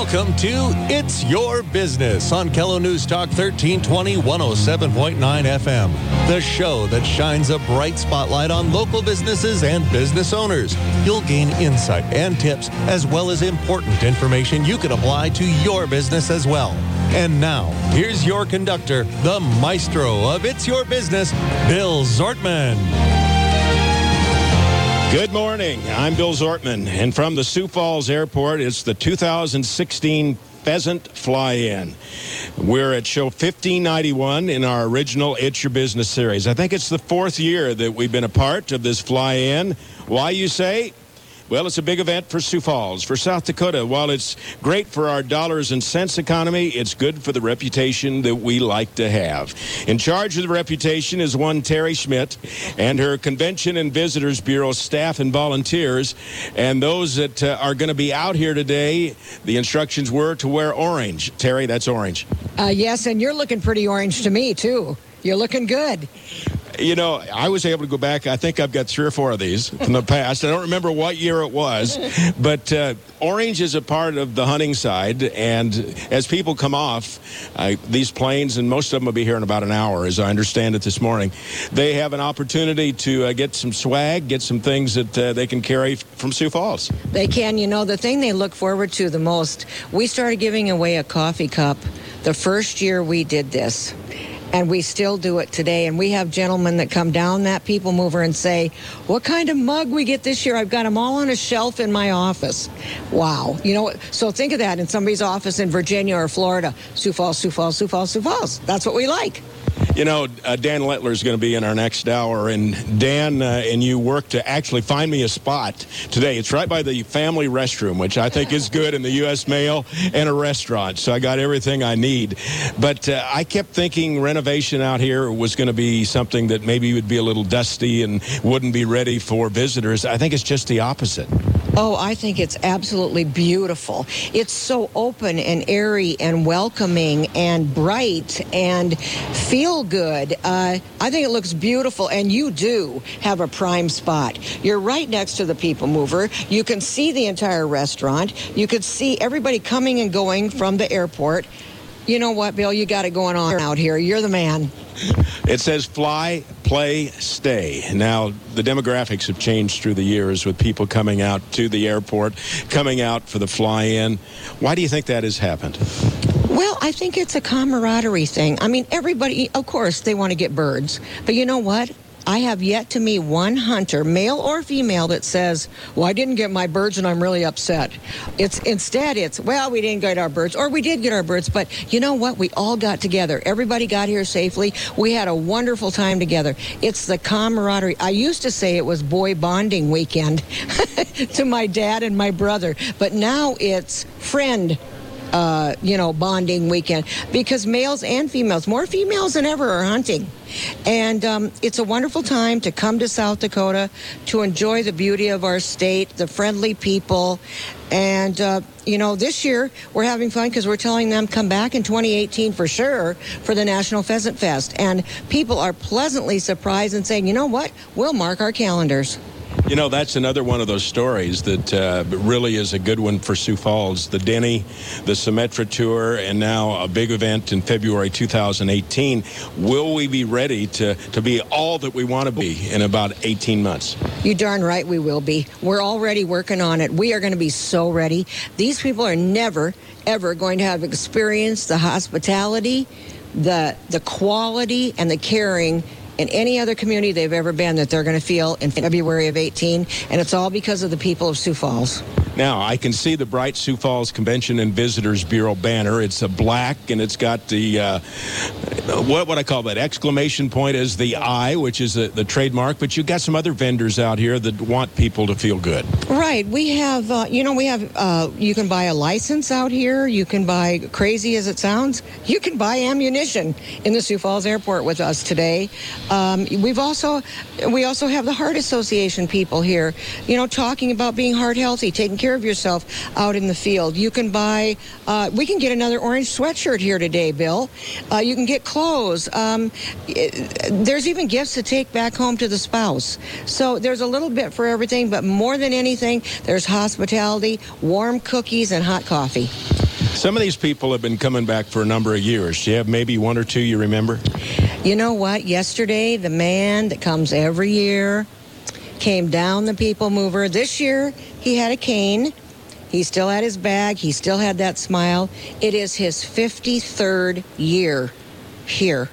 Welcome to It's Your Business on KELO News Talk 1320 107.9 FM. The show that shines a bright spotlight on local businesses and business owners. You'll gain insight and tips as well as important information you can apply to your business as well. And now, here's your conductor, the maestro of It's Your Business, Bill Zortman. Good morning. I'm Bill Zortman, and from the Sioux Falls Airport, it's the 2016 Pheasant Fly-In. We're at show 1591 in our original It's Your Business series. I think it's the fourth year that we've been a part of this fly-in. Why, you say? Well, it's a big event for Sioux Falls, for South Dakota. While it's great for our dollars and cents economy, it's good for the reputation that we like to have. In charge of the reputation is one Terry Schmidt and her Convention and Visitors Bureau staff and volunteers. And those that are going to be out here today, the instructions were to wear orange. Terry, that's orange. Yes, and you're looking pretty orange to me, too. You're looking good. You know, I was able to go back. I think I've got 3 or 4 of these from the past. I don't remember what year it was, but orange is a part of the hunting side. And as people come off these planes, and most of them will be here in about an hour, as I understand it this morning, they have an opportunity to get some swag, get some things that they can carry from Sioux Falls. They can. You know, the thing they look forward to the most, we started giving away a coffee cup the first year we did this. And we still do it today. And we have gentlemen that come down that people mover and say, what kind of mug we get this year? I've got them all on a shelf in my office. Wow. You know, so think of that in somebody's office in Virginia or Florida. Sioux Falls, Sioux Falls, Sioux Falls, Sioux Falls. That's what we like. You know, Dan Lettler is going to be in our next hour. And Dan and you worked to actually find me a spot today. It's right by the family restroom, which I think is good, in the U.S. Mail and a restaurant. So I got everything I need. But I kept thinking renovation out here was going to be something that maybe would be a little dusty and wouldn't be ready for visitors. I think it's just the opposite. Oh, I think it's absolutely beautiful. It's so open and airy and welcoming and bright and feel good. I think it looks beautiful, and you do have a prime spot. You're right next to the people mover. You can see the entire restaurant. You could see everybody coming and going from the airport. You know what, Bill? You got it going on out here. You're the man. It says fly, play, stay. Now, the demographics have changed through the years with people coming out to the airport, coming out for the fly-in. Why do you think that has happened? Well, I think it's a camaraderie thing. I mean, everybody, of course, they want to get birds. But you know what? I have yet to meet one hunter, male or female, that says, well, I didn't get my birds and I'm really upset. Instead, well, we didn't get our birds, or we did get our birds, but you know what? We all got together. Everybody got here safely. We had a wonderful time together. It's the camaraderie. I used to say it was boy bonding weekend to my dad and my brother, but now it's friend bonding weekend, because males and females, more females than ever, are hunting. And it's a wonderful time to come to South Dakota, to enjoy the beauty of our state, the friendly people. And, this year we're having fun because we're telling them come back in 2018 for sure for the National Pheasant Fest. And people are pleasantly surprised and saying, you know what, we'll mark our calendars. You know, that's another one of those stories that really is a good one for Sioux Falls. The Denny, the Symetra Tour, and now a big event in February 2018. Will we be ready to be all that we want to be in about 18 months? You darn right we will be. We're already working on it. We are going to be so ready. These people are never, ever going to have experienced the hospitality, the quality, and the caring in any other community they've ever been that they're going to feel in February of 18, and it's all because of the people of Sioux Falls. Now, I can see the bright Sioux Falls Convention and Visitors Bureau banner. It's a black, and it's got the, what I call that, exclamation point as the I, which is the trademark, but you've got some other vendors out here that want people to feel good. Right. We have, you can buy a license out here. You can buy, crazy as it sounds, you can buy ammunition in the Sioux Falls Airport with us today. We also have the Heart Association people here, talking about being heart healthy, taking care of yourself out in the field. You can buy, we can get another orange sweatshirt here today, Bill. You can get clothes. There's even gifts to take back home to the spouse. So there's a little bit for everything, but more than anything, there's hospitality, warm cookies, and hot coffee. Some of these people have been coming back for a number of years. Do you have maybe one or two you remember? You know what? Yesterday, the man that comes every year came down the People Mover. This year, he had a cane. He still had his bag. He still had that smile. It is his 53rd year here.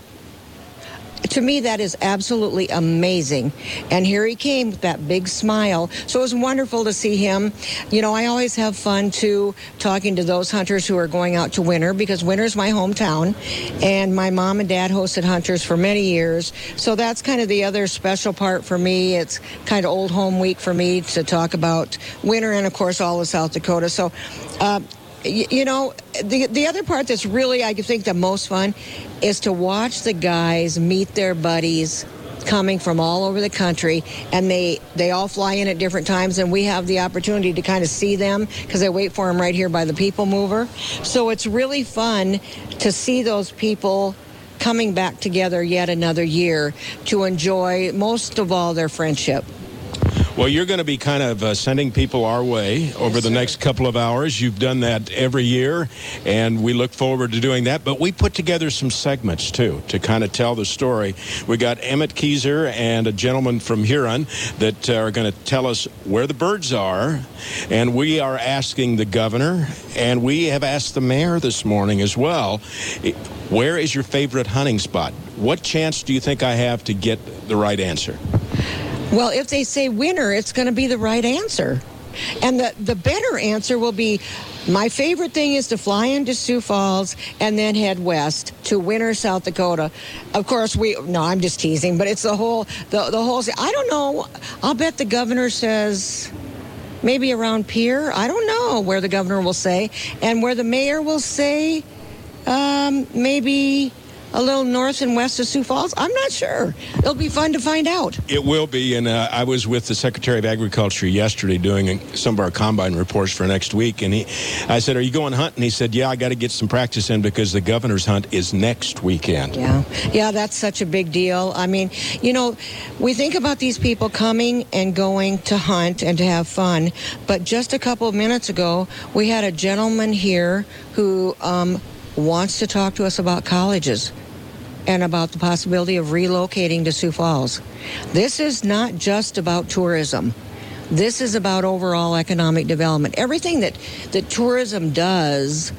To me, that is absolutely amazing. And here he came with that big smile. So it was wonderful to see him. You know, I always have fun, too, talking to those hunters who are going out to Winter, because Winter's my hometown. And my mom and dad hosted hunters for many years. So that's kind of the other special part for me. It's kind of old home week for me to talk about Winter and, of course, all of South Dakota. So, you know, the other part that's really, I think, the most fun is to watch the guys meet their buddies coming from all over the country, and they all fly in at different times, and we have the opportunity to kind of see them because they wait for them right here by the People Mover. So it's really fun to see those people coming back together yet another year to enjoy, most of all, their friendship. Well, you're going to be kind of sending people our way over the next couple of hours. You've done that every year, and we look forward to doing that. But we put together some segments, too, to kind of tell the story. We got Emmett Keyser and a gentleman from Huron that are going to tell us where the birds are. And we are asking the governor, and we have asked the mayor this morning as well, where is your favorite hunting spot? What chance do you think I have to get the right answer? Well, if they say Winter, it's going to be the right answer. And the better answer will be, my favorite thing is to fly into Sioux Falls and then head west to Winter, South Dakota. Of course, no, I'm just teasing, but it's the whole, I don't know. I'll bet the governor says maybe around Pierre. I don't know where the governor will say. And where the mayor will say maybe a little north and west of Sioux Falls. I'm not sure. It'll be fun to find out. It will be, and I was with the Secretary of Agriculture yesterday doing some of our combine reports for next week, and I said, are you going hunting? He said, yeah, I got to get some practice in because the governor's hunt is next weekend. Yeah, that's such a big deal. I mean, you know, we think about these people coming and going to hunt and to have fun, but just a couple of minutes ago, we had a gentleman here who wants to talk to us about colleges and about the possibility of relocating to Sioux Falls. This is not just about tourism. This is about overall economic development. Everything that tourism does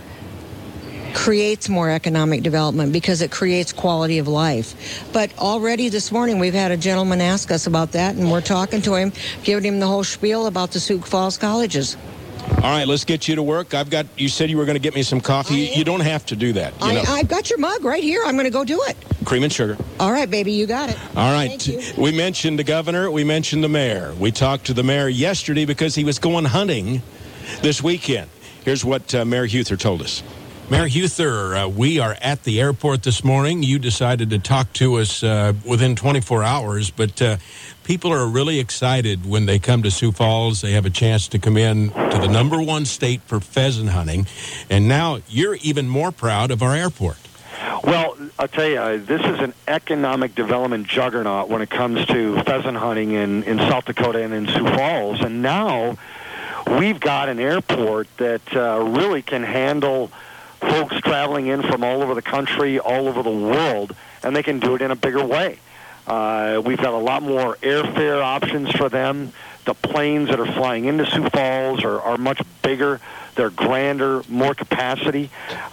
creates more economic development because it creates quality of life. But already this morning we've had a gentleman ask us about that, and we're talking to him, giving him the whole spiel about the Sioux Falls colleges. All right, let's get you to work. You said you were going to get me some coffee. You don't have to do that. I've got your mug right here. I'm going to go do it. Cream and sugar. All right, baby, you got it. All right. We mentioned the governor. We mentioned the mayor. We talked to the mayor yesterday because he was going hunting this weekend. Here's what Mayor Huther told us. Mayor Huther, we are at the airport this morning. You decided to talk to us within 24 hours, but people are really excited when they come to Sioux Falls. They have a chance to come in to the #1 state for pheasant hunting, and now you're even more proud of our airport. Well, I'll tell you, this is an economic development juggernaut when it comes to pheasant hunting in South Dakota and in Sioux Falls, and now we've got an airport that really can handle folks traveling in from all over the country, all over the world, and they can do it in a bigger way. We've got a lot more airfare options for them. The planes that are flying into Sioux Falls are much bigger. They're grander, more capacity.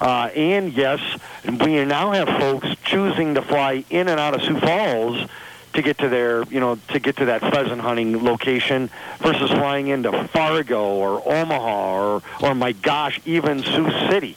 And yes, we now have folks choosing to fly in and out of Sioux Falls to get to that pheasant hunting location versus flying into Fargo or Omaha or my gosh, even Sioux City.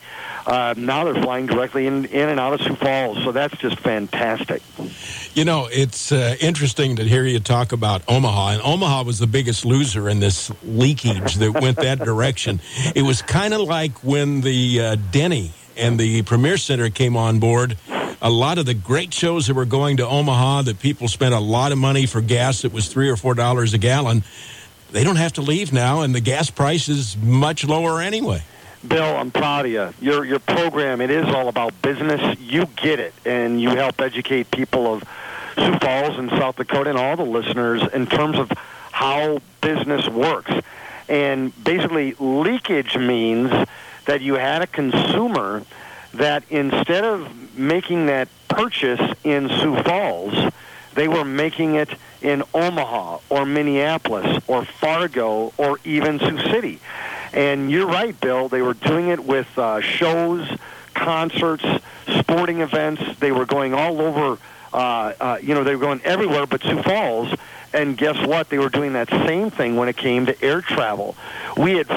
Now they're flying directly in and out of Sioux Falls, so that's just fantastic. You know, it's interesting to hear you talk about Omaha, and Omaha was the biggest loser in this leakage that went that direction. It was kind of like when the Denny and the Premier Center came on board. A lot of the great shows that were going to Omaha that people spent a lot of money for gas that was $3 or $4 a gallon, they don't have to leave now, and the gas price is much lower anyway. Bill, I'm proud of you. Your program, it is all about business. You get it, and you help educate people of Sioux Falls and South Dakota and all the listeners in terms of how business works. And basically, leakage means that you had a consumer that instead of making that purchase in Sioux Falls, they were making it in Omaha or Minneapolis or Fargo or even Sioux City. And you're right, Bill. They were doing it with shows, concerts, sporting events. They were going all over, they were going everywhere but Sioux Falls. And guess what? They were doing that same thing when it came to air travel. We had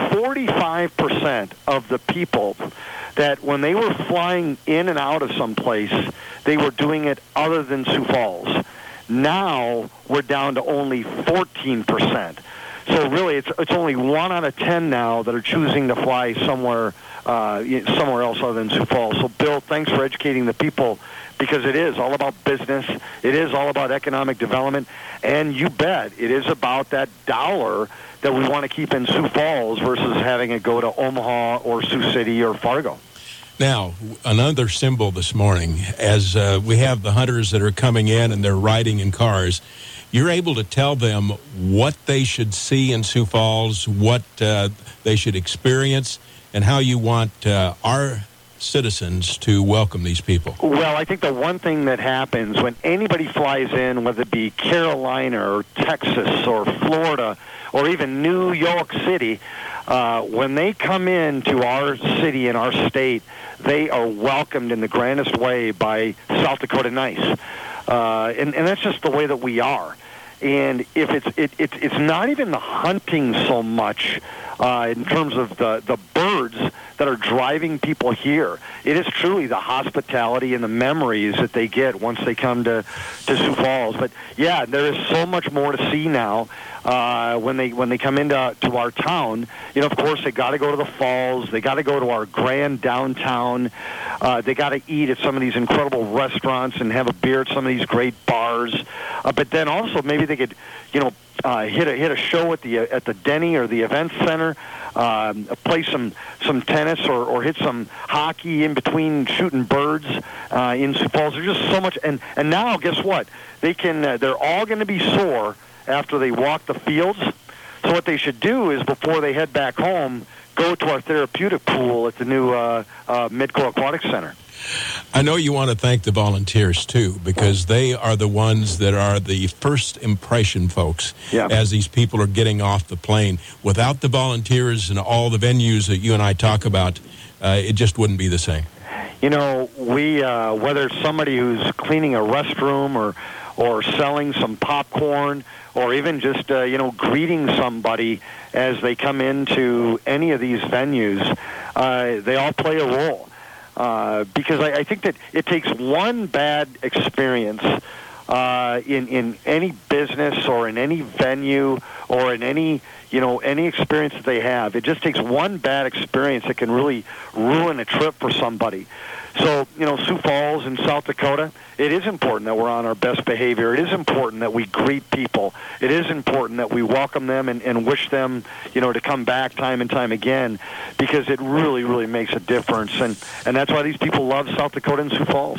45% of the people that when they were flying in and out of some place, they were doing it other than Sioux Falls. Now we're down to only 14%. So really, it's only 1 out of 10 now that are choosing to fly somewhere else other than Sioux Falls. So, Bill, thanks for educating the people, because it is all about business. It is all about economic development. And you bet it is about that dollar that we want to keep in Sioux Falls versus having it go to Omaha or Sioux City or Fargo. Now, another symbol this morning, as we have the hunters that are coming in and they're riding in cars, you're able to tell them what they should see in Sioux Falls, what they should experience, and how you want our citizens to welcome these people. Well, I think the one thing that happens when anybody flies in, whether it be Carolina or Texas or Florida or even New York City, when they come into our city and our state, they are welcomed in the grandest way by South Dakota Nice. And that's just the way that we are. And if it's not even the hunting so much in terms of the birds that are driving people here. It is truly the hospitality and the memories that they get once they come to Sioux Falls. But yeah, there is so much more to see now when they come into our town. You know, of course, they got to go to the falls. They got to go to our grand downtown. They got to eat at some of these incredible restaurants and have a beer at some of these great bars. But then also maybe they could, hit a show at the Denny or the event center, play some tennis or hit some hockey in between shooting birds in Sioux Falls. There's just so much, and now guess what? They're all going to be sore after they walk the fields. So what they should do is before they head back home, go to our therapeutic pool at the new Midco Aquatic Center. I know you want to thank the volunteers, too, because they are the ones that are the first impression folks as these people are getting off the plane. Without the volunteers and all the venues that you and I talk about, it just wouldn't be the same. You know, we whether it's somebody who's cleaning a restroom or selling some popcorn or even just, greeting somebody as they come into any of these venues, they all play a role. Because I think that it takes one bad experience in any business or in any venue or in any experience that they have. It just takes one bad experience that can really ruin a trip for somebody. So, Sioux Falls and South Dakota, it is important that we're on our best behavior. It is important that we greet people. It is important that we welcome them and wish them, to come back time and time again, because it really, really makes a difference. And that's why these people love South Dakota and Sioux Falls.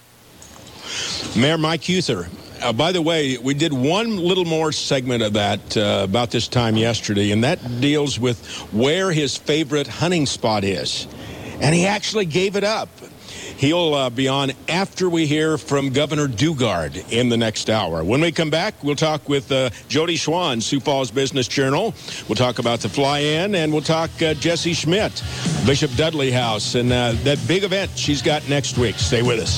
Mayor Mike Huther. By the way, we did one little more segment of that about this time yesterday, and that deals with where his favorite hunting spot is. And he actually gave it up. He'll be on after we hear from Governor Dugard in the next hour. When we come back, we'll talk with Jody Schwan, Sioux Falls Business Journal. We'll talk about the fly-in, and we'll talk Jesse Schmidt, Bishop Dudley House, and that big event she's got next week. Stay with us.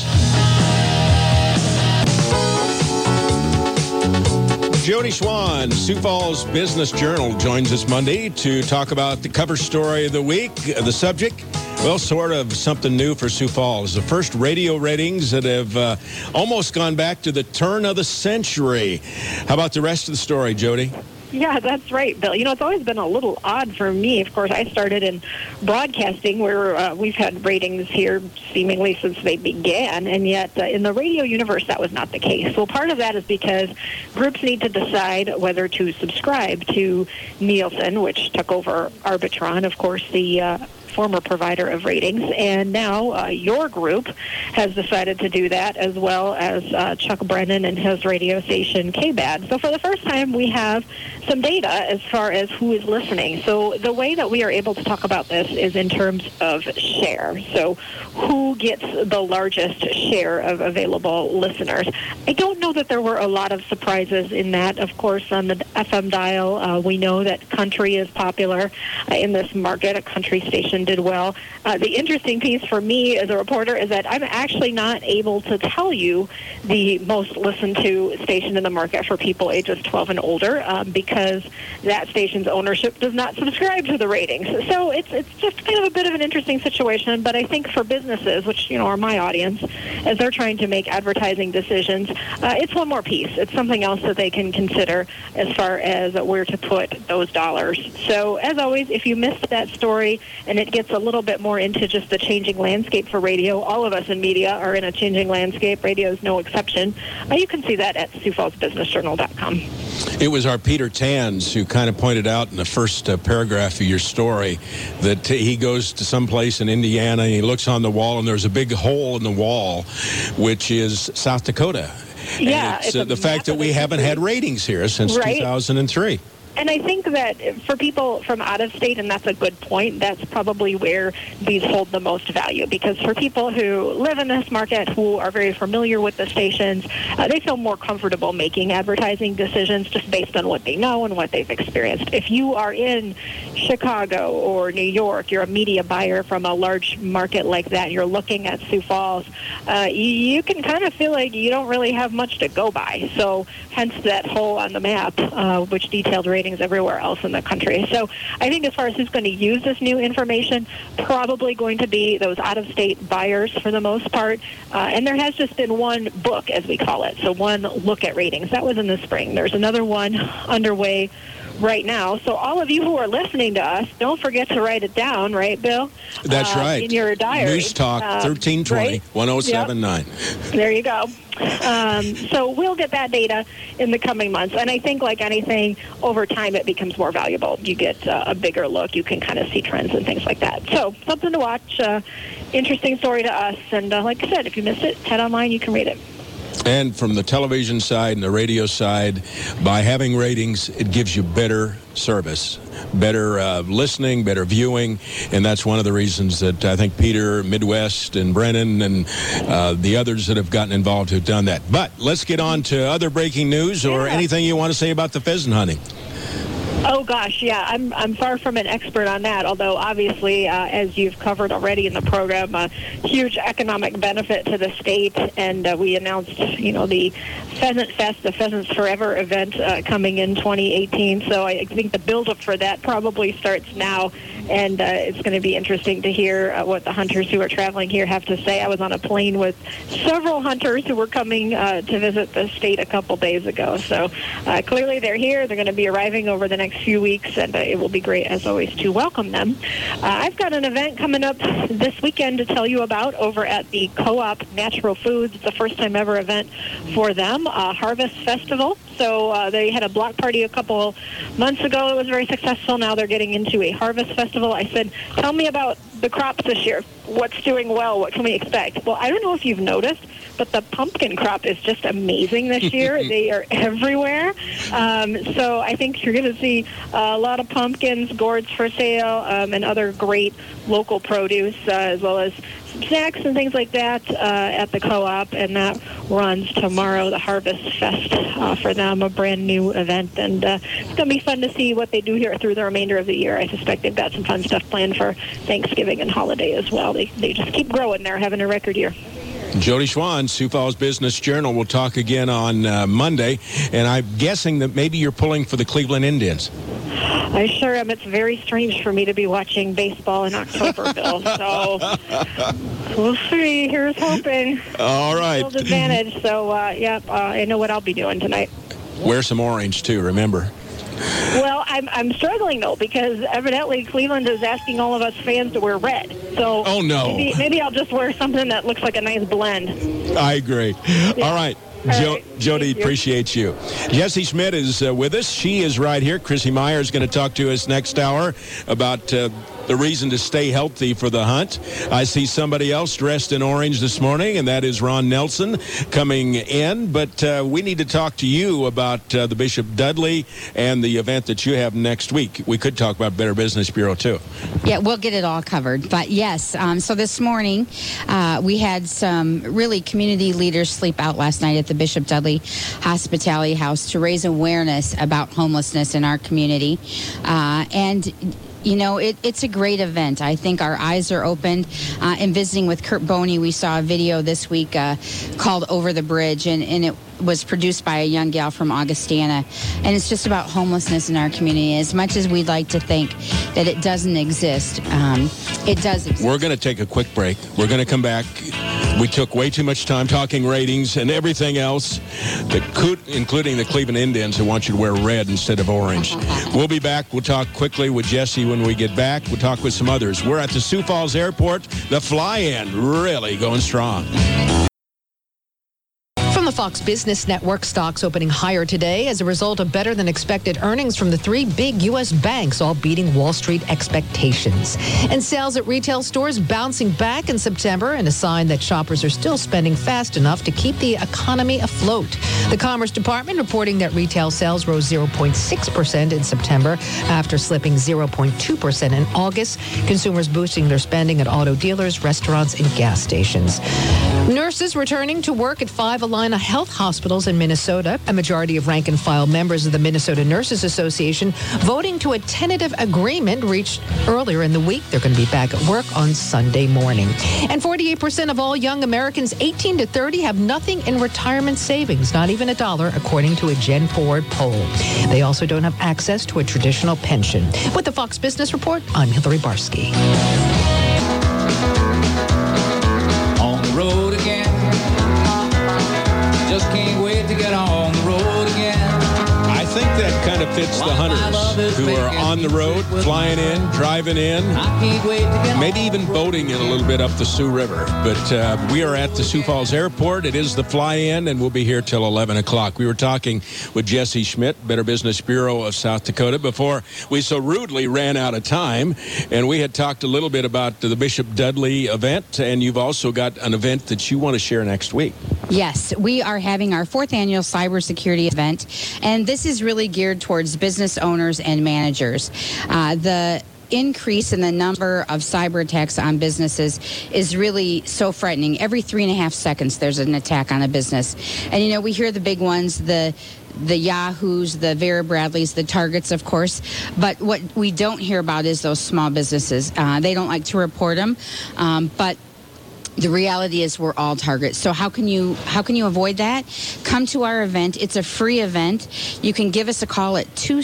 Jody Schwan, Sioux Falls Business Journal, joins us Monday to talk about the cover story of the week. The subject, well, sort of something new for Sioux Falls. The first radio ratings that have almost gone back to the turn of the century. How about the rest of the story, Jody? Yeah, that's right, Bill. It's always been a little odd for me. Of course, I started in broadcasting where we've had ratings here seemingly since they began, and yet in the radio universe, that was not the case. Well, part of that is because groups need to decide whether to subscribe to Nielsen, which took over Arbitron, of course, the former provider of ratings, and now your group has decided to do that, as well as Chuck Brennan and his radio station KBAD. So for the first time, we have some data as far as who is listening. So the way that we are able to talk about this is in terms of share. So who gets the largest share of available listeners? I don't know that there were a lot of surprises in that. Of course, on the FM dial, we know that country is popular in this market. A country station did well. The interesting piece for me as a reporter is that I'm actually not able to tell you the most listened to station in the market for people ages 12 and older because that station's ownership does not subscribe to the ratings. So it's just kind of a bit of an interesting situation, but I think for businesses, which are my audience, as they're trying to make advertising decisions, it's one more piece. It's something else that they can consider as far as where to put those dollars. So as always, if you missed that story and it gets a little bit more into just the changing landscape for radio, all of us in media are in a changing landscape. Radio is no exception. You can see that at SiouxFallsBusinessJournal.com. It was our Peter Tans who kind of pointed out in the first paragraph of your story that he goes to some place in Indiana and he looks on the wall and there's a big hole in the wall, which is South Dakota. Yeah, and it's the fact that we haven't had ratings here since 2003. And I think that for people from out of state, and that's a good point, that's probably where these hold the most value. Because for people who live in this market, who are very familiar with the stations, they feel more comfortable making advertising decisions just based on what they know and what they've experienced. If you are in Chicago or New York, you're a media buyer from a large market like that, you're looking at Sioux Falls, you can kind of feel like you don't really have much to go by. So hence that hole on the map, which detailed ratings everywhere else in the country. So I think as far as who's going to use this new information, probably going to be those out-of-state buyers for the most part. And there has just been one book, as we call it, so one look at ratings. That was in the spring. There's another one underway right now. So all of you who are listening to us, don't forget to write it down, right, Bill? That's right. In your diary. News Talk 1320 1079. Yep. There you go. So we'll get that data in the coming months. And I think, like anything, over time it becomes more valuable. You get a bigger look. You can kind of see trends and things like that. So something to watch. Interesting story to us. And like I said, if you missed it, head online. You can read it. And from the television side and the radio side, by having ratings, it gives you better service, better listening, better viewing, and that's one of the reasons that I think Peter, Midwest, and Brennan, and the others that have gotten involved have done that. But let's get on to other breaking news or anything you want to say about the pheasant hunting. Oh, gosh, yeah. I'm far from an expert on that, although obviously, as you've covered already in the program, a huge economic benefit to the state. And we announced, the Pheasant Fest, the Pheasants Forever event coming in 2018. So I think the buildup for that probably starts now. And it's going to be interesting to hear what the hunters who are traveling here have to say. I was on a plane with several hunters who were coming to visit the state a couple days ago. So clearly they're here. They're going to be arriving over the next few weeks, and it will be great, as always, to welcome them. I've got an event coming up this weekend to tell you about over at the Co-op Natural Foods. It's a first-time ever event for them, Harvest Festival. So they had a block party a couple months ago. It was very successful. Now they're getting into a harvest festival. I said, tell me about the crops this year. What's doing well? What can we expect? Well, I don't know if you've noticed, but the pumpkin crop is just amazing this year. They are everywhere. So I think you're going to see a lot of pumpkins, gourds for sale, and other great local produce, as well as some snacks and things like that at the co-op. And that runs tomorrow, the Harvest Fest for them, a brand new event. And it's going to be fun to see what they do here through the remainder of the year. I suspect they've got some fun stuff planned for Thanksgiving and holiday as well. They just keep growing. They're having a record year. Jody Schwan, Sioux Falls Business Journal. We'll talk again on Monday, and I'm guessing that maybe you're pulling for the Cleveland Indians. I sure am. It's very strange for me to be watching baseball in October, Bill. So we'll see. Here's hoping. All right. Field advantage. So, I know what I'll be doing tonight. Wear some orange, too, remember. Well, I'm struggling, though, because evidently Cleveland is asking all of us fans to wear red. So oh, no. Maybe I'll just wear something that looks like a nice blend. I agree. Yeah. All right. Jody, appreciate you. Jesse Schmidt is with us. She is right here. Chrissy Meyer is going to talk to us next hour about the reason to stay healthy for the hunt. I see somebody else dressed in orange this morning, and that is Ron Nelson coming in. But we need to talk to you about the Bishop Dudley and the event that you have next week. We could talk about Better Business Bureau, too. Yeah, we'll get it all covered. But yes, so this morning we had some really community leaders sleep out last night at the Bishop Dudley Hospitality House to raise awareness about homelessness in our community. And you know, it's a great event. I think our eyes are opened. In visiting with Kurt Boney, we saw a video this week called Over the Bridge, and it was produced by a young gal from Augustana. And it's just about homelessness in our community. As much as we'd like to think that it doesn't exist, it does exist. We're going to take a quick break. We're going to come back. We took way too much time talking ratings and everything else, including the Cleveland Indians who want you to wear red instead of orange. We'll be back. We'll talk quickly with Jesse when we get back. We'll talk with some others. We're at the Sioux Falls Airport. The fly-in really going strong. The Fox Business Network stocks opening higher today as a result of better than expected earnings from the three big U.S. banks, all beating Wall Street expectations. And sales at retail stores bouncing back in September, and a sign that shoppers are still spending fast enough to keep the economy afloat. The Commerce Department reporting that retail sales rose 0.6% in September after slipping 0.2% in August. Consumers boosting their spending at auto dealers, restaurants, and gas stations. Nurses returning to work at 5 Allina Health hospitals in Minnesota. A majority of rank-and-file members of the Minnesota Nurses Association voting to a tentative agreement reached earlier in the week. They're going to be back at work on Sunday morning. And 48% of all young Americans 18 to 30 have nothing in retirement savings, not even $1, according to a Gen Forward poll. They also don't have access to a traditional pension. With the Fox Business Report, I'm Hillary Barsky. On the road again. Just can't wait to get on the road again. I think that kind of fits the hunters who are on the road, flying in, driving in, maybe even boating in a little bit up the Sioux River. But we are at the Sioux Falls Airport. It is the fly-in, and we'll be here till 11 o'clock. We were talking with Jesse Schmidt, Better Business Bureau of South Dakota, before we so rudely ran out of time. And we had talked a little bit about the Bishop Dudley event, and you've also got an event that you want to share next week. Yes, we are having our 4th annual cybersecurity event, and this is really geared towards business owners and managers. The increase in the number of cyber attacks on businesses is really so frightening. Every 3.5 seconds, there's an attack on a business. And, you know, we hear the big ones, the Yahoos, the Vera Bradleys, the Targets, of course. But what we don't hear about is those small businesses. They don't like to report them, but the reality is we're all targets. So how can you avoid that? Come to our event. It's a free event. You can give us a call at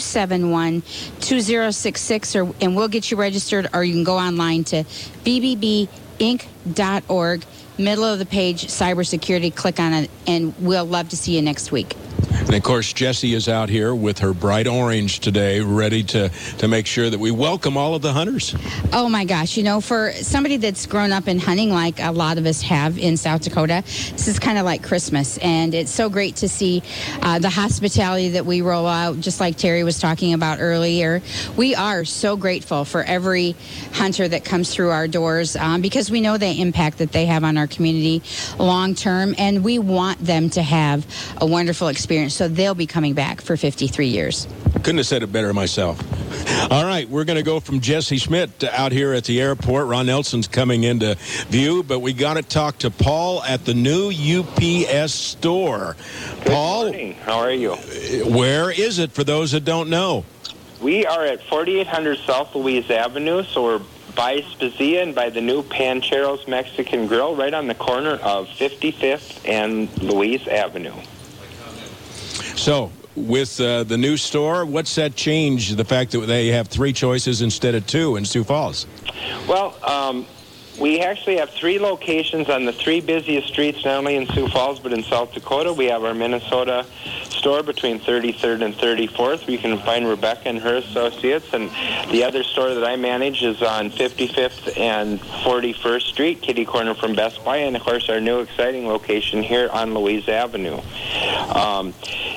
271-2066, and we'll get you registered, or you can go online to bbbinc.org. Middle of the page, cybersecurity. Click on it, and we'll love to see you next week. And, of course, Jessie is out here with her bright orange today, ready to make sure that we welcome all of the hunters. Oh, my gosh. You know, for somebody that's grown up in hunting like a lot of us have in South Dakota, this is kind of like Christmas. And it's so great to see the hospitality that we roll out, just like Terry was talking about earlier. We are so grateful for every hunter that comes through our doors because we know the impact that they have on our community long term, and we want them to have a wonderful experience. So they'll be coming back for 53 years. Couldn't have said it better myself. All right, we're going to go from Jesse Schmidt out here at the airport. Ron Nelson's coming into view, but we got to talk to Paul at the new UPS store. Paul, good morning. How are you? Where is it for those that don't know? We are at 4800 South Louise Avenue, so we're by Spezia and by the new Pancheros Mexican Grill, right on the corner of 55th and Louise Avenue. So, with the new store, what's that change, the fact that they have 3 choices instead of 2 in Sioux Falls? Well, we actually have 3 locations on the 3 busiest streets, not only in Sioux Falls but in South Dakota. We have our Minnesota store between 33rd and 34th, where you can find Rebecca and her associates. And the other store that I manage is on 55th and 41st Street, kitty corner from Best Buy, and, of course, our new exciting location here on Louise Avenue.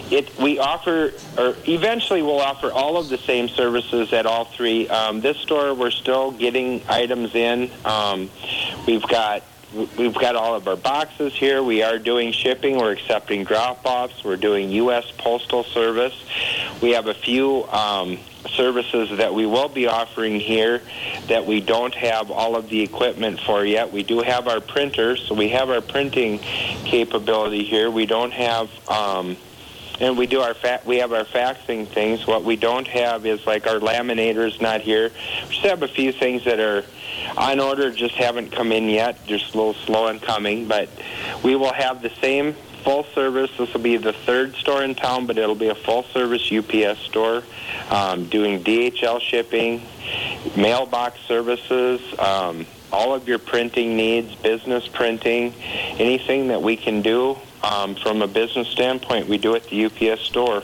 We offer, or eventually we'll offer all of the same services at all three. This store, we're still getting items in. We've got all of our boxes here. We are doing shipping. We're accepting drop-offs. We're doing U.S. Postal Service. We have a few services that we will be offering here that we don't have all of the equipment for yet. We do have our printers, so we have our printing capability here. We don't have, and we have our faxing things. What we don't have is like our laminators not here. We just have a few things that are on order, just haven't come in yet. Just a little slow in coming, but we will have the same full service. This will be the third store in town, but it'll be a full service UPS store, doing DHL shipping, mailbox services, all of your printing needs, business printing, anything that we can do from a business standpoint, we do at the UPS store.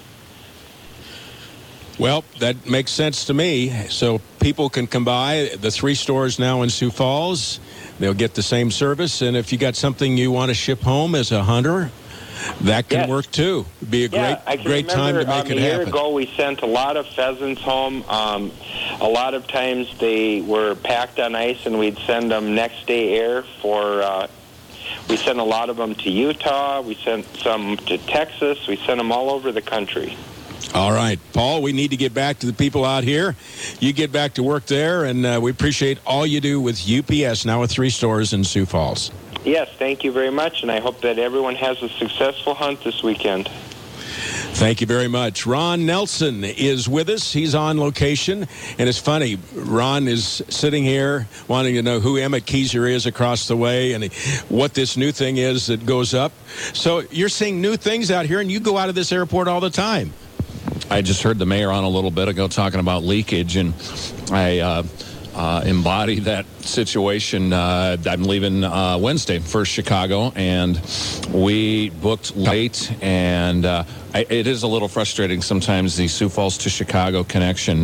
Well, that makes sense to me. So people can come by the three stores now in Sioux Falls. They'll get the same service. And if you got something you want to ship home as a hunter, that can work too. It'd be a great time to make it happen. A year ago, we sent a lot of pheasants home. A lot of times they were packed on ice, and we'd send them next day air for. We sent a lot of them to Utah. We sent some to Texas. We sent them all over the country. All right, Paul, we need to get back to the people out here. You get back to work there, and we appreciate all you do with UPS, now with 3 stores in Sioux Falls. Yes, thank you very much, and I hope that everyone has a successful hunt this weekend. Thank you very much. Ron Nelson is with us. He's on location. And it's funny, Ron is sitting here wanting to know who Emmett Keyser is across the way and what this new thing is that goes up. So you're seeing new things out here, and you go out of this airport all the time. I just heard the mayor on a little bit ago talking about leakage, and I embody that situation. I'm leaving Wednesday for Chicago, and we booked late, and it is a little frustrating sometimes, the Sioux Falls to Chicago connection,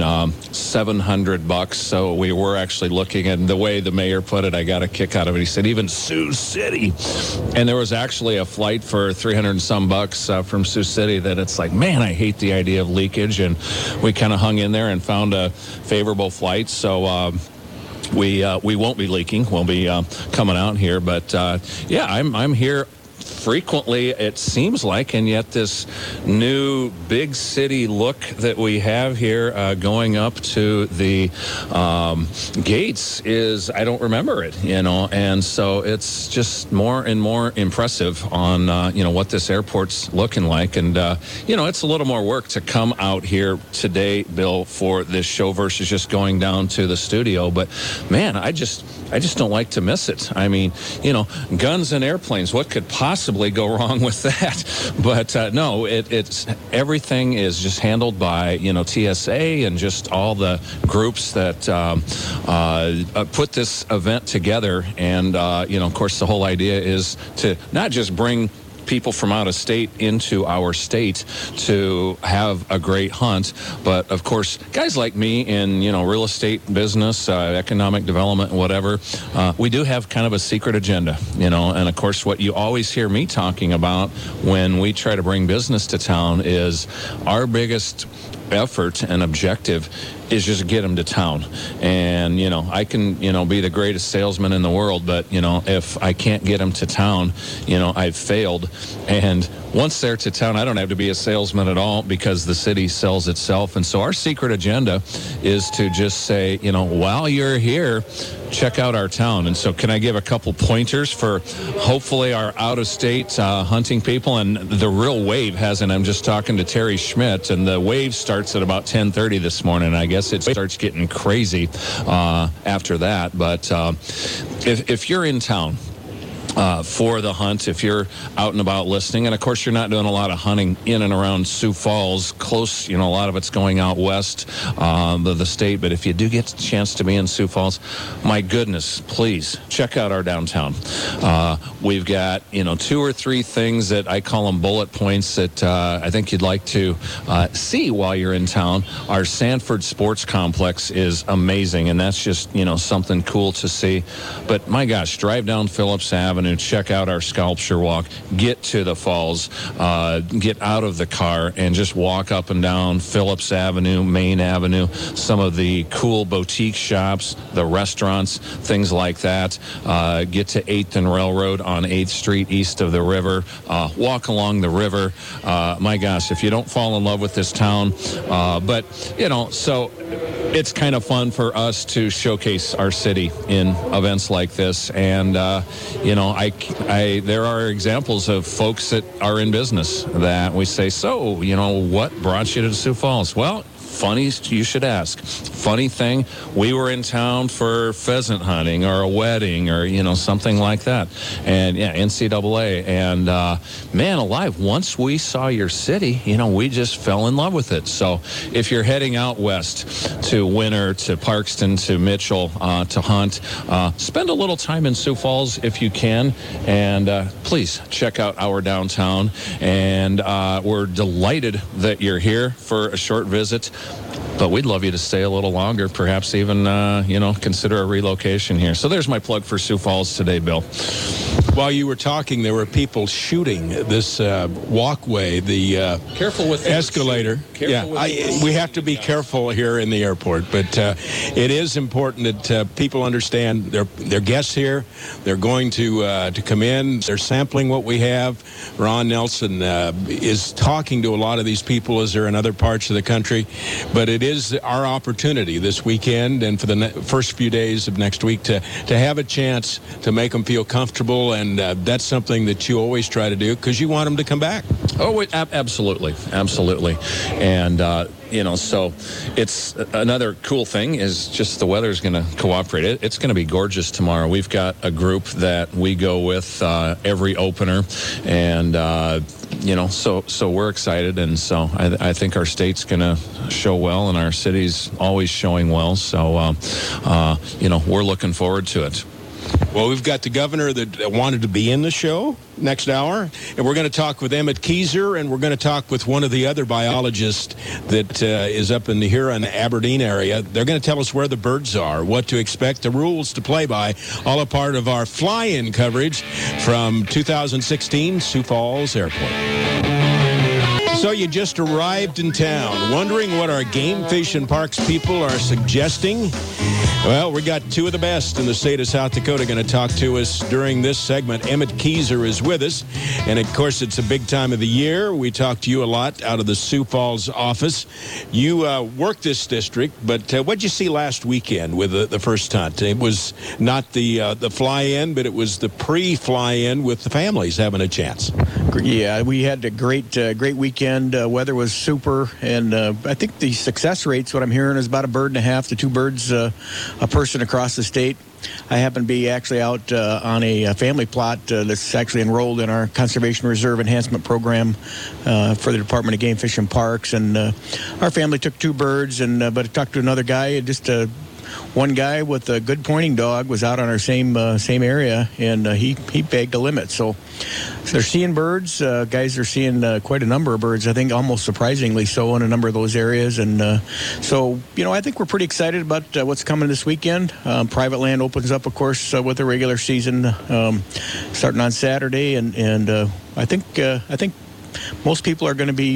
$700. So we were actually looking at the way the mayor put it. I got a kick out of it. He said even Sioux City, and there was actually a flight for $300 and some bucks from Sioux City that it's like, man, I hate the idea of leakage, and we kind of hung in there and found a favorable flight. So we won't be leaking. We'll be coming out here, but I'm here frequently, it seems like, and yet this new big city look that we have here going up to the gates is, I don't remember it, and so it's just more and more impressive on, what this airport's looking like, and, it's a little more work to come out here today, Bill, for this show versus just going down to the studio, but man, I just don't like to miss it. I mean, guns and airplanes, what could possibly go wrong with that? But no, it's everything is just handled by TSA and just all the groups that put this event together. And of course, the whole idea is to not just bring people from out of state into our state to have a great hunt, but of course guys like me in real estate business, economic development, whatever, we do have kind of a secret agenda, and of course what you always hear me talking about when we try to bring business to town is our biggest effort and objective is just get them to town. And I can be the greatest salesman in the world, but if I can't get them to town, I've failed. And once they're to town, I don't have to be a salesman at all because the city sells itself. And so our secret agenda is to just say, while you're here, check out our town. And so can I give a couple pointers for hopefully our out-of-state hunting people? And the real wave hasn't. I'm just talking to Terry Schmidt, and the wave starts at about 10:30 this morning. I guess it starts getting crazy after that. But if you're in town for the hunt, if you're out and about listening, and of course you're not doing a lot of hunting in and around Sioux Falls, close, a lot of it's going out west of the state, but if you do get a chance to be in Sioux Falls, my goodness, please check out our downtown. We've got, 2 or 3 things that I call them bullet points that I think you'd like to see while you're in town. Our Sanford Sports Complex is amazing, and that's just, something cool to see. But my gosh, drive down Phillips Avenue, Avenue, check out our sculpture walk, get to the falls, get out of the car and just walk up and down Phillips Avenue, Main Avenue, some of the cool boutique shops, the restaurants, things like that. Get to 8th and Railroad on 8th Street east of the river. Walk along the river. My gosh, if you don't fall in love with this town, but, so it's kind of fun for us to showcase our city in events like this. And, there are examples of folks that are in business that we say, so, what brought you to Sioux Falls? Well, funny you should ask. Funny thing, we were in town for pheasant hunting or a wedding or, something like that. And, NCAA. And, man alive, once we saw your city, we just fell in love with it. So if you're heading out west to Winter, to Parkston, to Mitchell, to hunt, spend a little time in Sioux Falls if you can. And please check out our downtown. And we're delighted that you're here for a short visit. But we'd love you to stay a little longer, perhaps even, consider a relocation here. So there's my plug for Sioux Falls today, Bill. While you were talking, there were people shooting this walkway, the careful with escalator. We have to be careful here in the airport, but it is important that people understand they're guests here. They're going to come in. They're sampling what we have. Ron Nelson is talking to a lot of these people as they're in other parts of the country, but it is our opportunity this weekend and for the first few days of next week to have a chance to make them feel comfortable, and that's something that you always try to do because you want them to come back. Oh, absolutely. And, so it's another cool thing is just the weather's going to cooperate. It's going to be gorgeous tomorrow. We've got a group that we go with every opener, and so we're excited, and so I think our state's going to show well, and our city's always showing well. So, we're looking forward to it. Well, we've got the governor that wanted to be in the show next hour, and we're going to talk with Emmett Keyser, and we're going to talk with one of the other biologists that is up in the Huron, Aberdeen area. They're going to tell us where the birds are, what to expect, the rules to play by, all a part of our fly-in coverage from 2016 Sioux Falls Airport. So you just arrived in town, wondering what our Game Fish and Parks people are suggesting? Well, we got two of the best in the state of South Dakota going to talk to us during this segment. Emmett Keyser is with us, and of course it's a big time of the year. We talk to you a lot out of the Sioux Falls office. You work this district, but what'd you see last weekend with the first hunt? It was not the fly-in, but it was the pre-fly-in with the families having a chance. Yeah, we had a great weekend. Weather was super, and I think the success rates, what I'm hearing, is about 1.5 to 2 birds a person across the state. I happen to be actually out on a family plot that's actually enrolled in our Conservation Reserve Enhancement Program for the Department of Game Fish and Parks, and our family took 2 birds, but I talked to another guy, just one guy with a good pointing dog was out on our same area, and he bagged a limit. So they're seeing birds. Guys are seeing quite a number of birds, I think almost surprisingly so in a number of those areas. And so, I think we're pretty excited about what's coming this weekend. Private land opens up, of course, with the regular season starting on Saturday. And I think most people are going to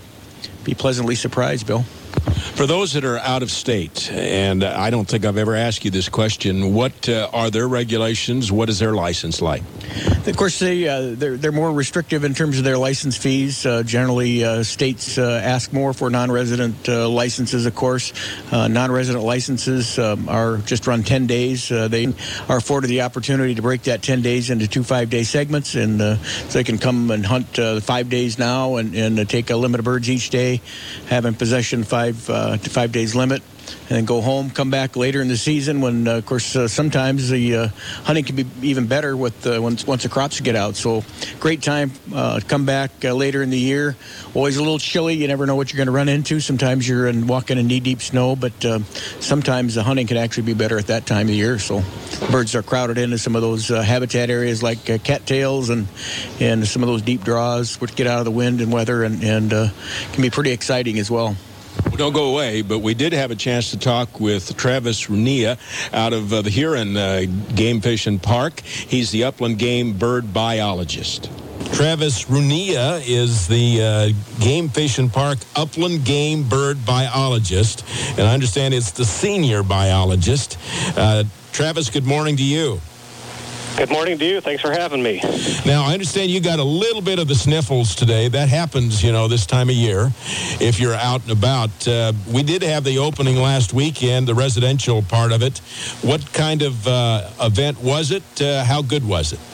be pleasantly surprised, Bill. For those that are out of state, and I don't think I've ever asked you this question, what are their regulations? What is their license like? Of course, they're more restrictive in terms of their license fees. Generally, states ask more for non-resident licenses, of course. Non-resident licenses are just run 10 days. They are afforded the opportunity to break that 10 days into 2 5-day segments, and so they can come and hunt 5 days now and take a limit of birds each day, have in possession 5 to 5 days limit, and then go home, come back later in the season when, of course, sometimes the hunting can be even better with once the crops get out. So great time. Come back later in the year. Always a little chilly. You never know what you're going to run into. Sometimes you're walking in knee-deep snow, but sometimes the hunting can actually be better at that time of the year. So birds are crowded into some of those habitat areas like cattails and some of those deep draws, which get out of the wind and weather and can be pretty exciting as well. Well, don't go away, but we did have a chance to talk with Travis Runia out of the Huron Game Fish and Park. He's the upland game bird biologist. Travis Runia is the Game Fish and Park upland game bird biologist, and I understand it's the senior biologist. Travis, good morning to you. Good morning to you. Thanks for having me. Now, I understand you got a little bit of the sniffles today. That happens, this time of year if you're out and about. We did have the opening last weekend, the residential part of it. What kind of event was it? How good was it?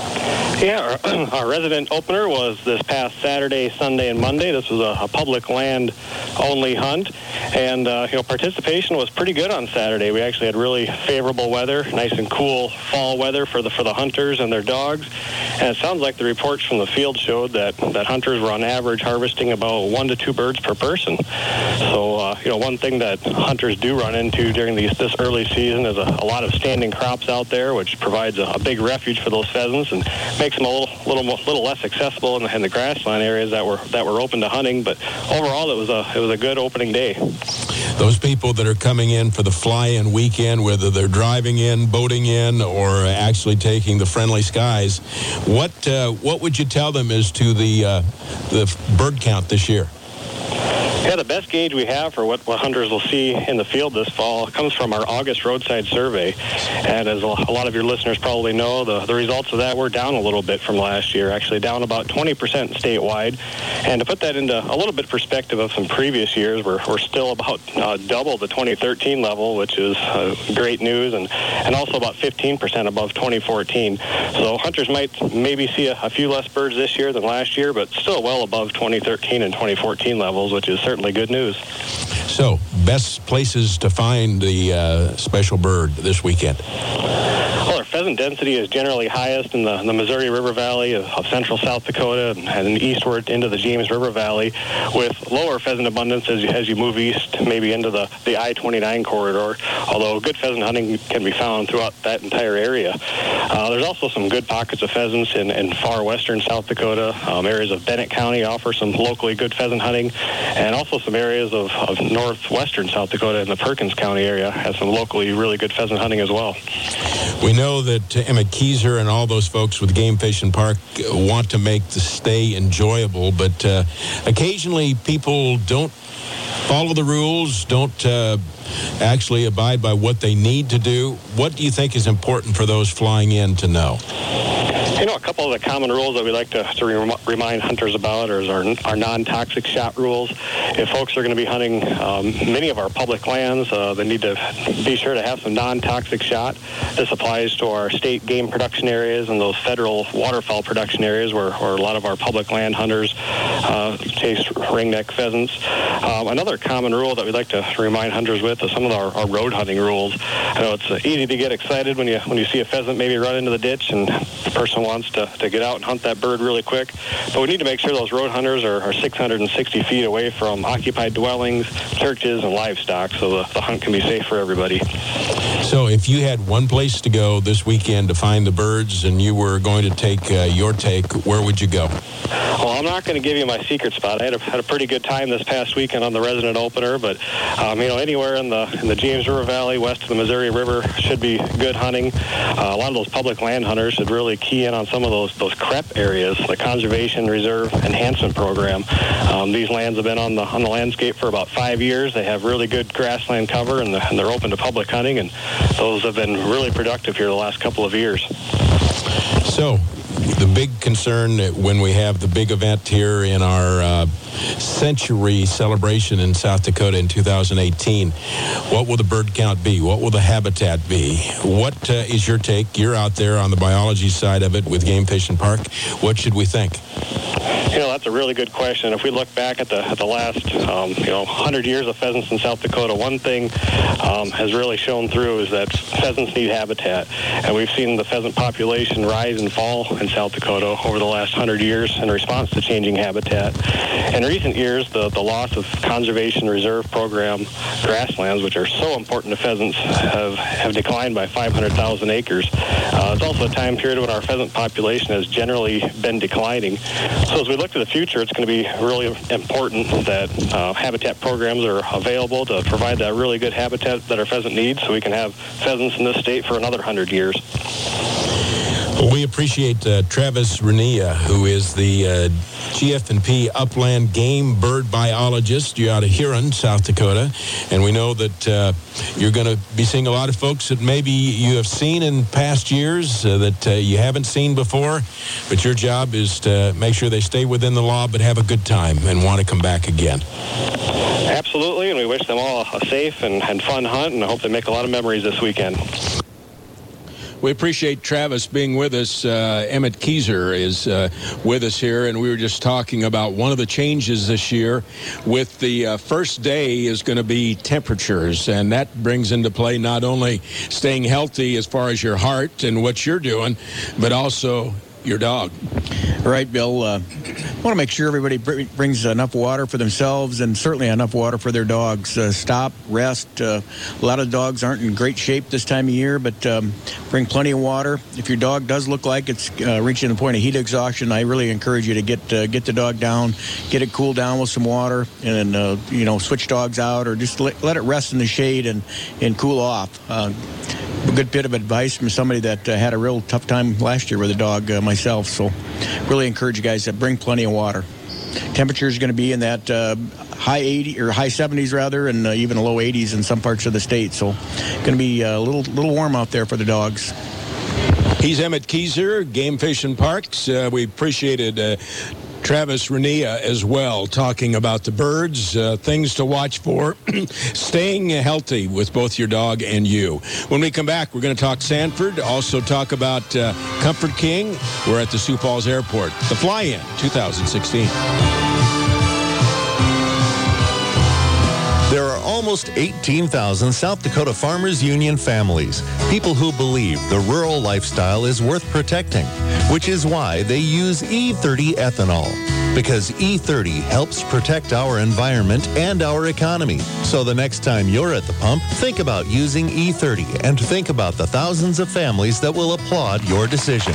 Yeah, our resident opener was this past Saturday, Sunday, and Monday. This was a public land-only hunt, and participation was pretty good on Saturday. We actually had really favorable weather, nice and cool fall weather for the hunters and their dogs. And it sounds like the reports from the field showed that hunters were on average harvesting about 1 to 2 birds per person. So, one thing that hunters do run into during this early season is a lot of standing crops out there, which provides a big refuge for those pheasants and makes them a little less accessible in the grassland areas that were open to hunting. But overall, it was a good opening day. Those people that are coming in for the fly-in weekend, whether they're driving in, boating in, or actually taking the friendly skies, what would you tell them as to the bird count this year? Yeah, the best gauge we have for what hunters will see in the field this fall comes from our August roadside survey. And as a lot of your listeners probably know, the results of that were down a little bit from last year, actually down about 20% statewide. And to put that into a little bit perspective of some previous years, we're still about double the 2013 level, which is great news, and also about 15% above 2014. So hunters might maybe see a few less birds this year than last year, but still well above 2013 and 2014 levels, which is certainly good news. So, best places to find the special bird this weekend? Well, our pheasant density is generally highest in the Missouri River Valley of central South Dakota and eastward into the James River Valley, with lower pheasant abundance as you move east, maybe into the I-29 corridor, although good pheasant hunting can be found throughout that entire area. There's also some good pockets of pheasants in far western South Dakota. Areas of Bennett County offer some locally good pheasant hunting, and also some areas of northwestern South Dakota in the Perkins County area has some locally really good pheasant hunting as well. We know that Emmett Keyser and all those folks with Game Fish and Park want to make the stay enjoyable, but occasionally people don't follow the rules, don't actually abide by what they need to do. What do you think is important for those flying in to know? A couple of the common rules that we like to remind hunters about are our non-toxic shot rules. If folks are going to be hunting many of our public lands, they need to be sure to have some non-toxic shot. This applies to our state game production areas and those federal waterfowl production areas where a lot of our public land hunters chase ringneck pheasants. Another common rule that we like to remind hunters with is some of our road hunting rules. I know it's easy to get excited when you see a pheasant maybe run into the ditch and the person wants to get out and hunt that bird really quick. But we need to make sure those road hunters are 660 feet away from occupied dwellings, churches, and livestock, so the hunt can be safe for everybody. So if you had one place to go this weekend to find the birds and you were going to take your take, where would you go? Well, I'm not going to give you my secret spot. I had a pretty good time this past weekend on the resident opener, but anywhere in the James River Valley, west of the Missouri River, should be good hunting. A lot of those public land hunters should really key in on some of those CREP areas, the Conservation Reserve Enhancement Program. These lands have been on the landscape for about 5 years. They have really good grassland cover, and they're open to public hunting, and those have been really productive here the last couple of years. So, the big concern when we have the big event here in our century celebration in South Dakota in 2018, what will the bird count be? What will the habitat be? What is your take? You're out there on the biology side of it with Game Fish and Park. What should we think? That's a really good question. If we look back at the last 100 years of pheasants in South Dakota, one thing has really shown through is that pheasants need habitat, and we've seen the pheasant population rise and fall in South Dakota over the last 100 years in response to changing habitat. In recent years, the loss of Conservation Reserve Program grasslands, which are so important to pheasants, have declined by 500,000 acres. It's also a time period when our pheasant population has generally been declining. So as we look to the future, it's going to be really important that habitat programs are available to provide that really good habitat that our pheasant needs so we can have pheasants in this state for another 100 years. We appreciate Travis Renia, who is the GF&P Upland Game Bird Biologist. You're out of Huron, South Dakota, and we know that you're going to be seeing a lot of folks that maybe you have seen in past years that you haven't seen before, but your job is to make sure they stay within the law but have a good time and want to come back again. Absolutely, and we wish them all a safe and fun hunt, and I hope they make a lot of memories this weekend. We appreciate Travis being with us. Emmett Keyser is with us here, and we were just talking about one of the changes this year with the first day is going to be temperatures, and that brings into play not only staying healthy as far as your heart and what you're doing, but also your dog. Right, Bill. I want to make sure everybody brings enough water for themselves and certainly enough water for their dogs. Stop, rest. A lot of dogs aren't in great shape this time of year, but bring plenty of water. If your dog does look like it's reaching the point of heat exhaustion, I really encourage you to get the dog down, get it cooled down with some water, and switch dogs out or just let it rest in the shade and cool off. A good bit of advice from somebody that had a real tough time last year with a dog, myself. So really encourage you guys to bring plenty of water. Temperature is going to be in that high 80 or high 70s rather, and even low 80s in some parts of the state. So going to be a little warm out there for the dogs. He's Emmett Keyser, Game Fish and Parks. We appreciated Travis Renia as well, talking about the birds, things to watch for, staying healthy with both your dog and you. When we come back, we're going to talk Sanford, also talk about Comfort King. We're at the Sioux Falls Airport, the Fly-In 2016. There are almost 18,000 South Dakota Farmers Union families, people who believe the rural lifestyle is worth protecting, which is why they use E30 ethanol. Because E30 helps protect our environment and our economy. So the next time you're at the pump, think about using E30 and think about the thousands of families that will applaud your decision.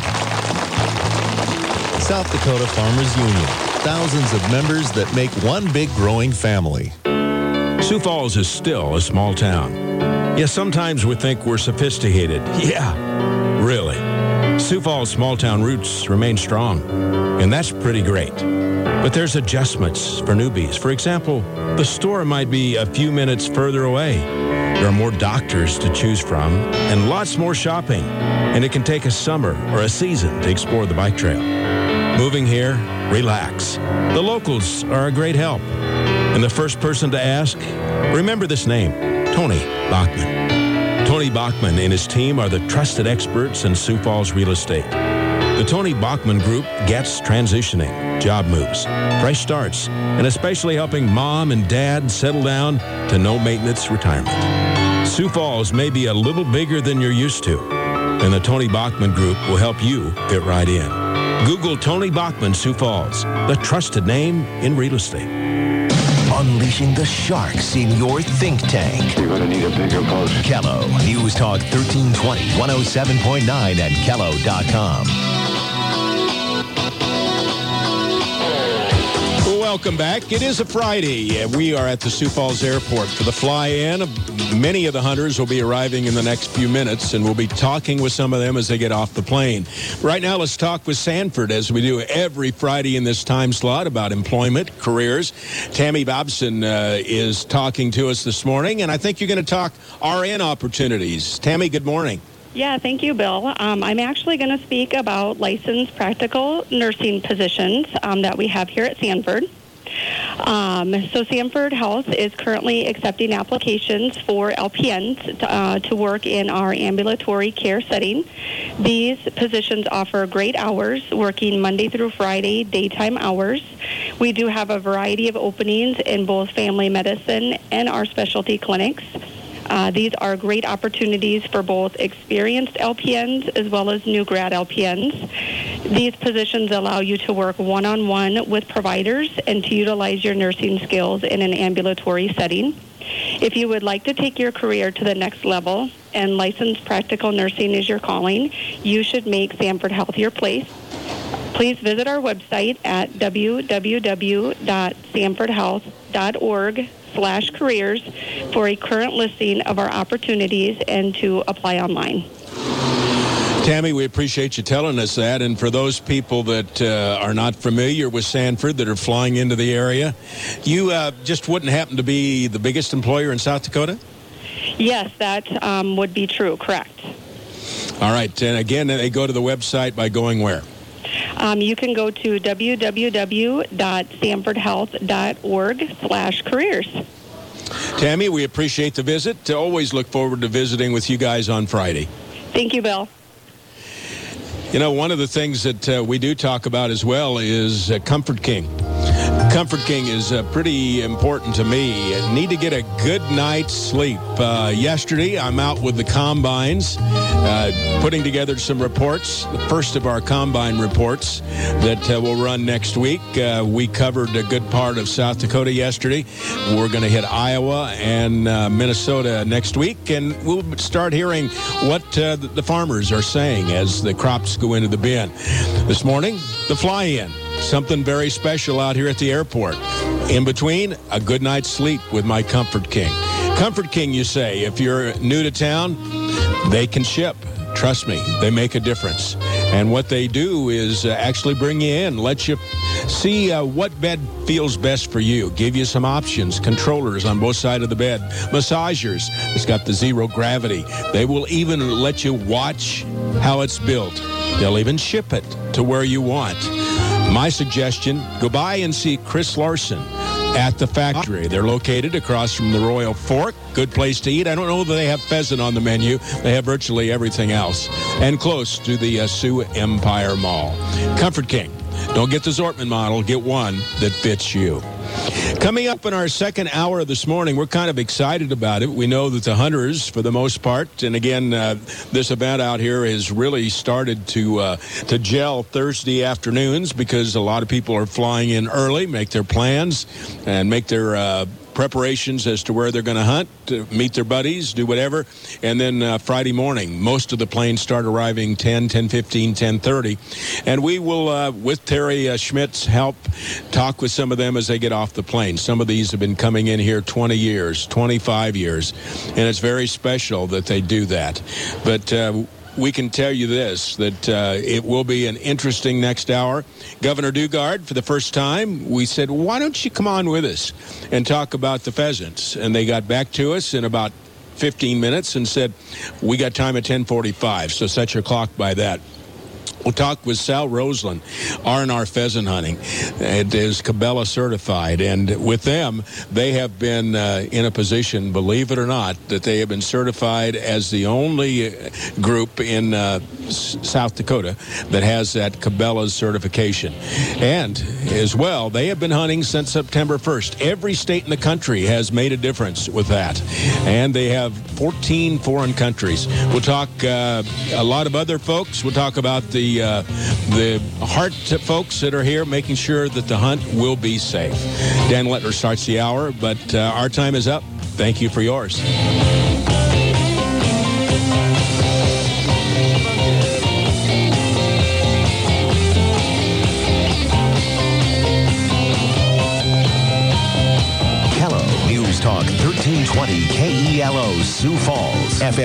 South Dakota Farmers Union, thousands of members that make one big growing family. Sioux Falls is still a small town. Yes, sometimes we think we're sophisticated. Yeah, really. Sioux Falls small town roots remain strong, and that's pretty great. But there's adjustments for newbies. For example, the store might be a few minutes further away. There are more doctors to choose from and lots more shopping, and it can take a summer or a season to explore the bike trail. Moving here, relax. The locals are a great help. And the first person to ask, remember this name, Tony Bachman. Tony Bachman and his team are the trusted experts in Sioux Falls real estate. The Tony Bachman Group gets transitioning, job moves, fresh starts, and especially helping mom and dad settle down to no-maintenance retirement. Sioux Falls may be a little bigger than you're used to, and the Tony Bachman Group will help you fit right in. Google Tony Bachman Sioux Falls, the trusted name in real estate. Unleashing the sharks in your think tank. You're going to need a bigger boat. Kello News Talk 1320, 107.9 and Kello.com. Welcome back. It is a Friday. We are at the Sioux Falls Airport for the Fly-In. Many of the hunters will be arriving in the next few minutes, and we'll be talking with some of them as they get off the plane. Right now, let's talk with Sanford, as we do every Friday in this time slot, about employment, careers. Tammy Bobson is talking to us this morning, and I think you're going to talk RN opportunities. Tammy, good morning. Yeah, thank you, Bill. I'm actually going to speak about licensed practical nursing positions that we have here at Sanford. So Sanford Health is currently accepting applications for LPNs to work in our ambulatory care setting. These positions offer great hours, working Monday through Friday, daytime hours. We do have a variety of openings in both family medicine and our specialty clinics. These are great opportunities for both experienced LPNs as well as new grad LPNs. These positions allow you to work one-on-one with providers and to utilize your nursing skills in an ambulatory setting. If you would like to take your career to the next level and licensed practical nursing is your calling, you should make Sanford Health your place. Please visit our website at www.sanfordhealth.org/careers for a current listing of our opportunities and to apply online. Tammy, we appreciate you telling us that. And for those people that are not familiar with Sanford, that are flying into the area, you just wouldn't happen to be the biggest employer in South Dakota? Yes, that would be true. Correct. All right. And again, they go to the website by going where? You can go to www.sanfordhealth.org/careers. Tammy, we appreciate the visit. Always look forward to visiting with you guys on Friday. Thank you, Bill. You know, one of the things that we do talk about as well is Comfort King. Comfort King is pretty important to me. I need to get a good night's sleep. Yesterday, I'm out with the combines, putting together some reports, the first of our combine reports that we'll run next week. We covered a good part of South Dakota yesterday. We're going to hit Iowa and Minnesota next week, and we'll start hearing what the farmers are saying as the crops go into the bin. This morning, the fly-in. Something very special out here at the airport. In between, a good night's sleep with my Comfort King. Comfort King, you say, if you're new to town, they can ship. Trust me, they make a difference. And what they do is actually bring you in, let you see what bed feels best for you, give you some options, controllers on both sides of the bed, massagers. It's got the zero gravity. They will even let you watch how it's built. They'll even ship it to where you want. My suggestion, go by and see Chris Larson at the factory. They're located across from the Royal Fork. Good place to eat. I don't know that they have pheasant on the menu. They have virtually everything else. And close to the Sioux Empire Mall. Comfort King. Don't get the Zortman model. Get one that fits you. Coming up in our second hour this morning, we're kind of excited about it. We know that the hunters, for the most part, and again, this event out here has really started to gel Thursday afternoons because a lot of people are flying in early, make their plans, and make their preparations as to where they're going to hunt, to meet their buddies, do whatever. And then Friday morning, most of the planes start arriving 10:15, 10:30. And we will, with Terry Schmidt's help, talk with some of them as they get off the plane. Some of these have been coming in here 20 years, 25 years. And it's very special that they do that. But we can tell you this, that it will be an interesting next hour. Governor Dugard, for the first time, we said, why don't you come on with us and talk about the pheasants? And they got back to us in about 15 minutes and said, we got time at 10:45, so set your clock by that. We'll talk with Sal Roseland, R&R Pheasant Hunting. It is Cabela certified, and with them, they have been in a position, believe it or not, that they have been certified as the only group in South Dakota that has that Cabela's certification. And as well, they have been hunting since September 1st. Every state in the country has made a difference with that, and they have 14 foreign countries. We'll talk a lot of other folks. We'll talk about the heart folks that are here, making sure that the hunt will be safe. Dan Lettler starts the hour, but our time is up. Thank you for yours. News Talk 1320 KELO Sioux Falls FM.